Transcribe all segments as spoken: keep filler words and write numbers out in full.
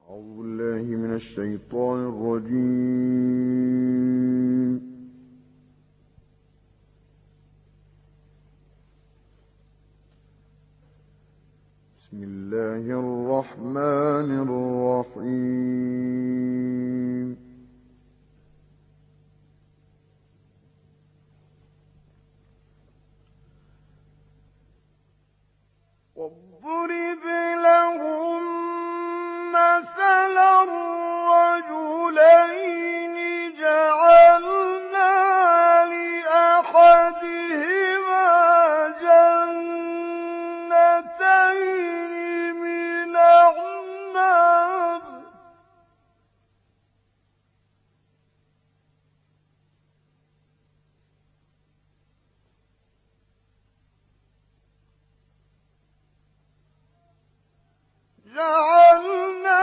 أعوذ بالله من الشيطان الرجيم. بسم الله الرحمن الرحيم. واضرب لهم مثلا الرجلين جعلنا لأحدهما جنتين من أعناب جعلنا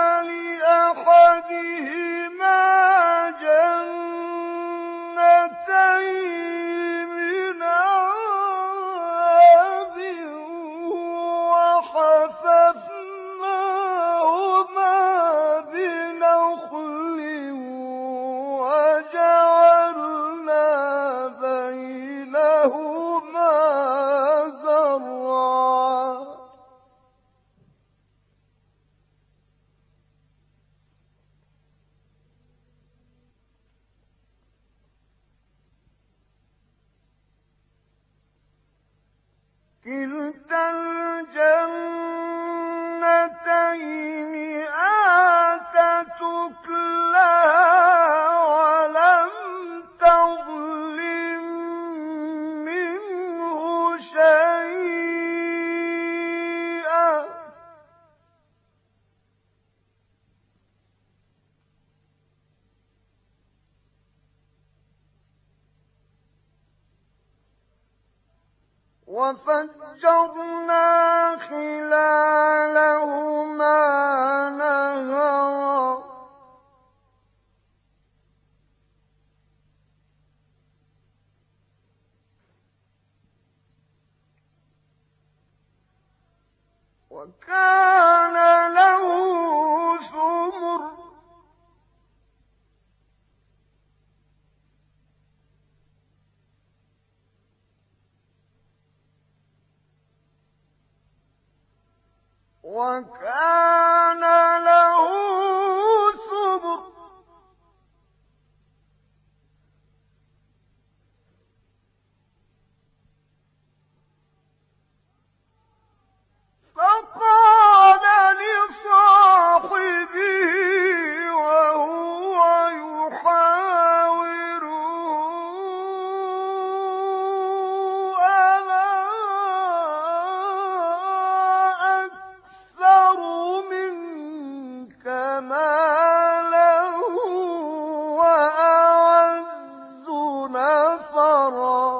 لأحدهما جنتين من أعناب وحففناهما بنخل وجعلنا بينهما زرعا كلتا الجنتين آتت أكلها ولم تظلم منه شيئا وفجرنا خلالهما نهرا وكان له ثمر وكان له ثمر فقال لصاحبه وهو يحاوره أنا أكثر منك مالا وأعز نفرا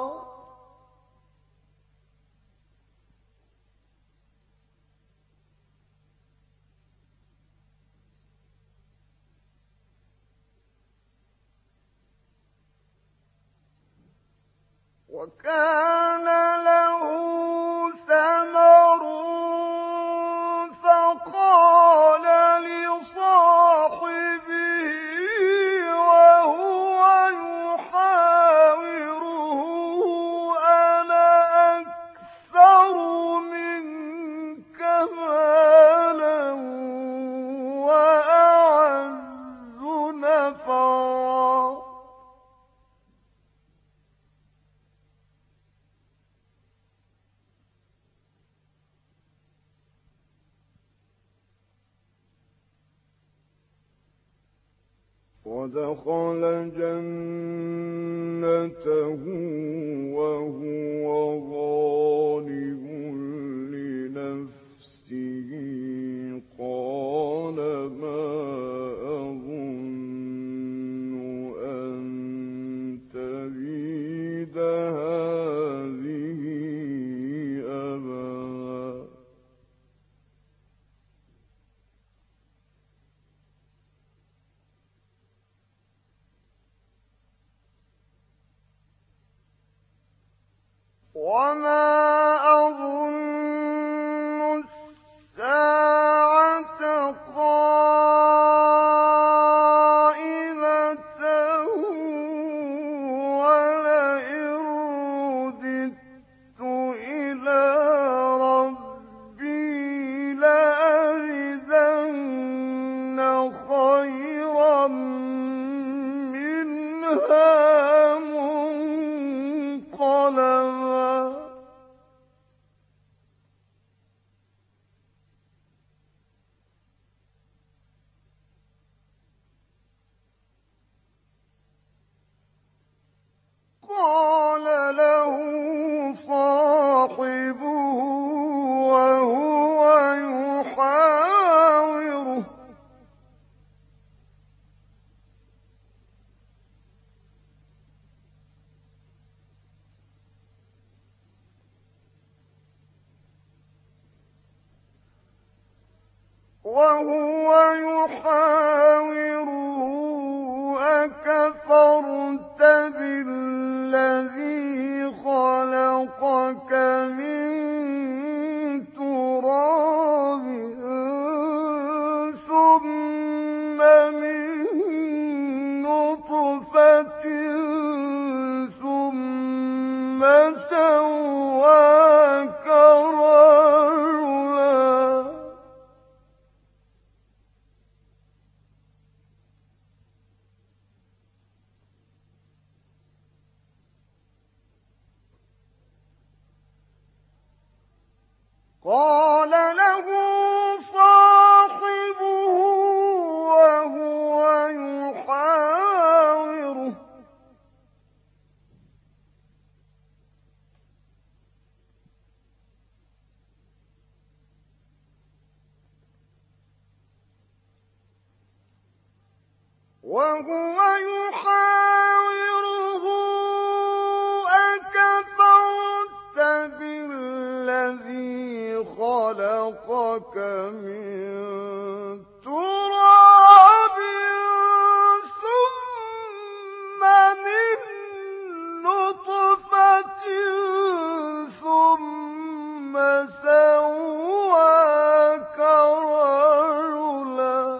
وكان له ثمر فقال لصاحبه وهو يحاوره أنا أكثر منك مالا وأعز نفرا ودخل جنته وهو ظالم لنفسه قال ما أظن أن تبيد هذه أبدا وما أظن الساعة قائمة قال له صاحبه وهو يحاوره وهو يحاوره أكفرت بالذي خلقك من تراب ثم من نطفة ثم سواك رجلا قال له صاحبه وهو يحاوره وهو يحاوره أكفرت بالذي خلقك من تراب ثم من نطفة ثم سواك رجلا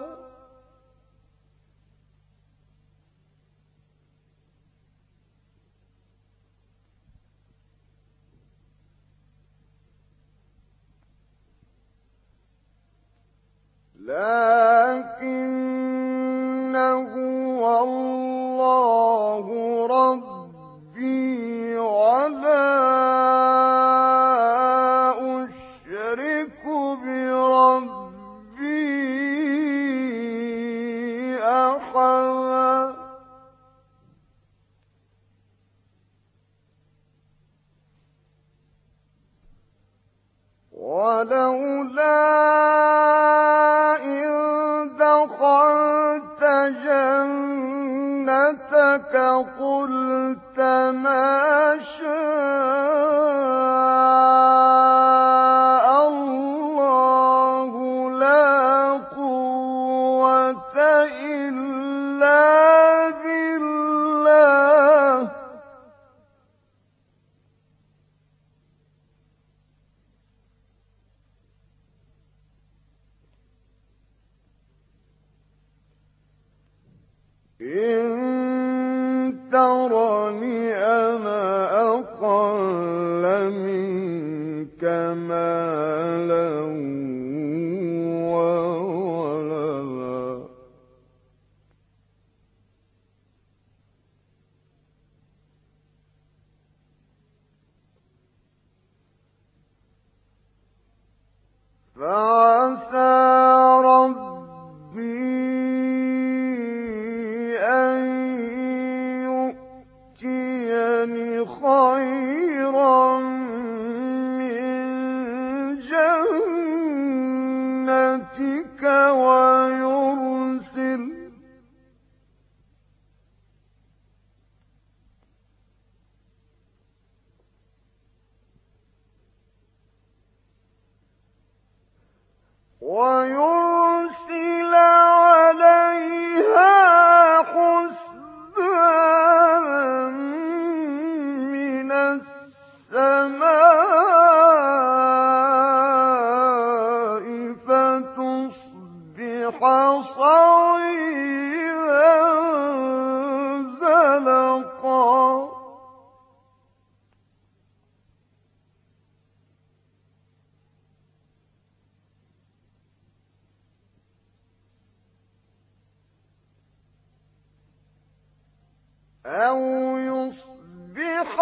لكنه الله ربي ولا أشرك بربي أحدا ولولا إذ دخلت جنتك قلت ما شاء الله لا قوة إلا بالله إن ترني أنا أقل منك مالا وولدا فعسى ربي خيرا من جنتك ويرسل ويرسل عليها حسبانا من السماء فتصبح صعيدا زلقا أو يصبح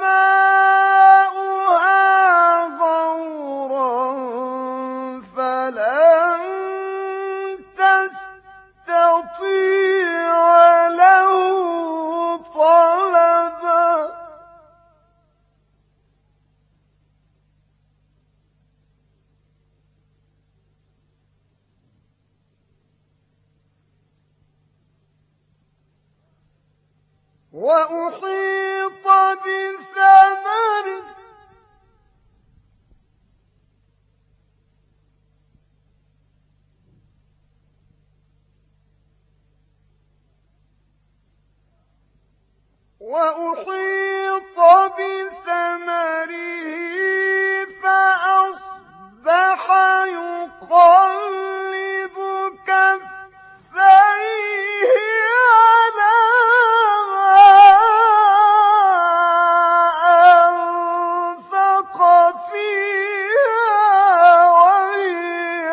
ماؤها غورا فلن تستطيع له طلبا وأحيط بثمره وأحيط بثمره فأصبح يقلب كفيه على ما أنفق فيها وهي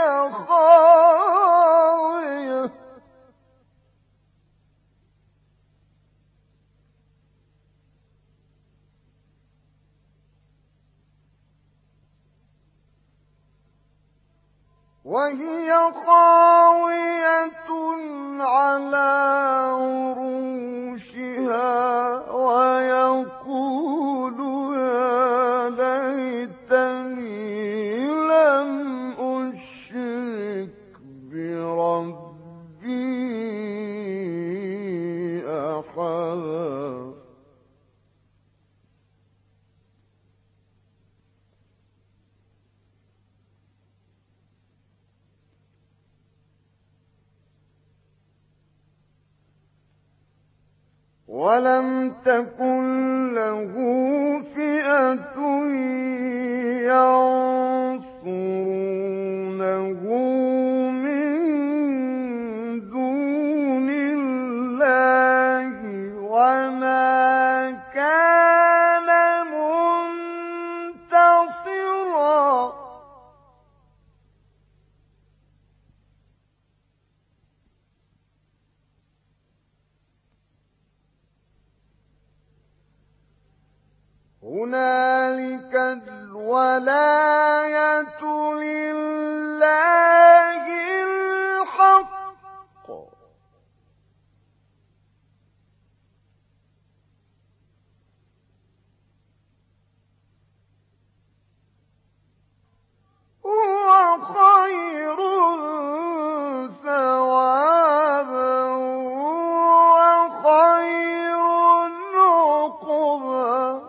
خاوية وهي خاوية على عروشها ويقول يا ليتني لم أشرك بربي أحدا ولم تكن له فئة ينصرونه من دون الله وما كان منتصرا هنالك الولاية لله الحق هو خير ثوابا وخير عقبا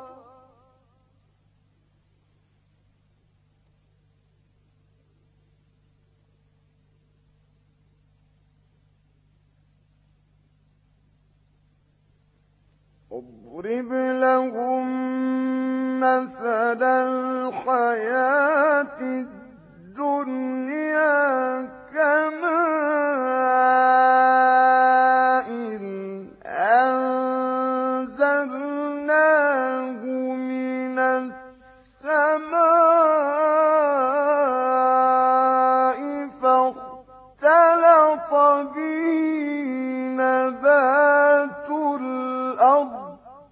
اضرب لهم مثل الحياة الدنيا كماء أنزلناه من السماء فاختلط به نبات الأرض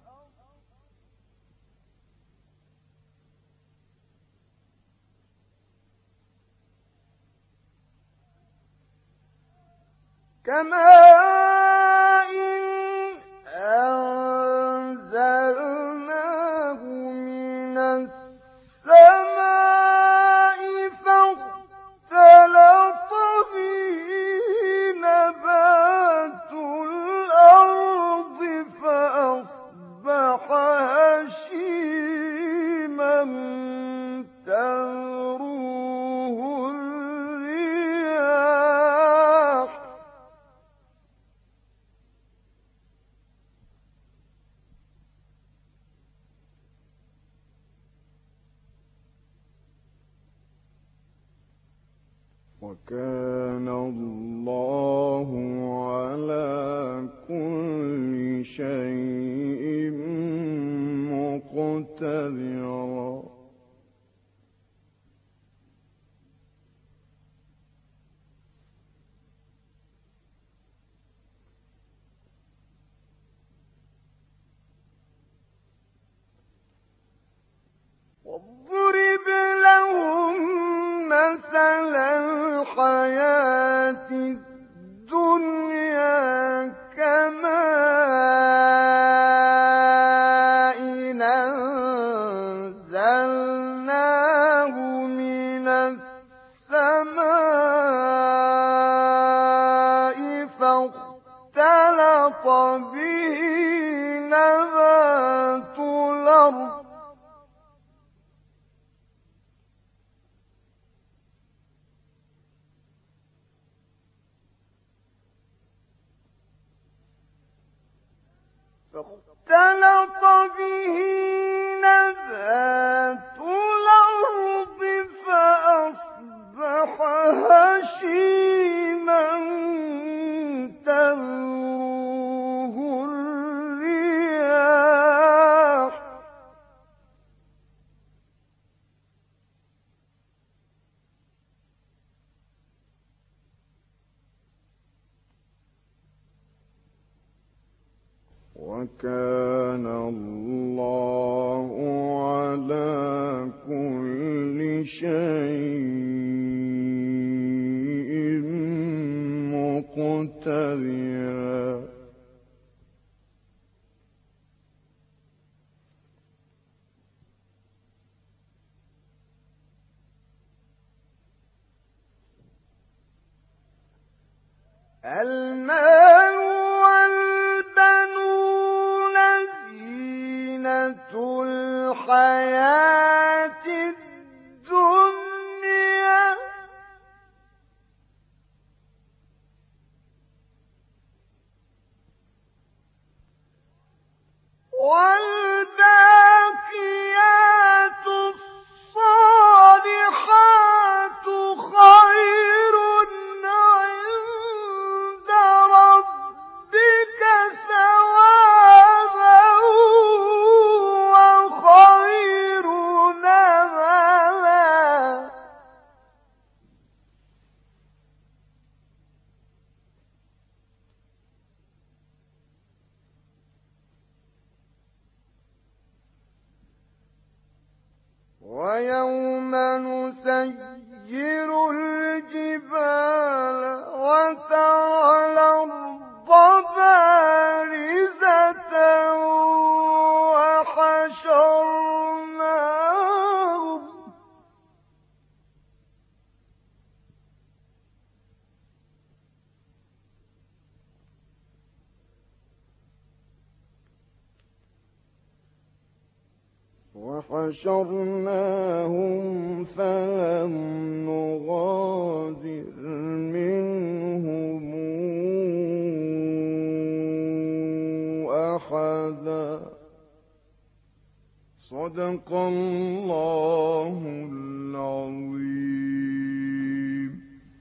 كماء أنزلناه من السماء فاختلط به نبات الأرض فأصبح هشيما تذروه الرياح وكان الله على كل شيء مقتدرا واضرب لهم مثل الحياة الدنيا كماء أنزلناه من السماء فاختلط به الأرض فاختلط به نبات الأرض فأصبح هشيما تذروه الرياح وكان الله على كل شيء مقتدرا المال والبنون زينة الحياة الدنيا والباقيات الصالحات خير عند ربك ثوابا وخير نملا ويوم نسير الجبال وترى الأرض بارزة وحشرناهم وحشرناهم فلم نغادر منهم أحدا صدق الله العظيم.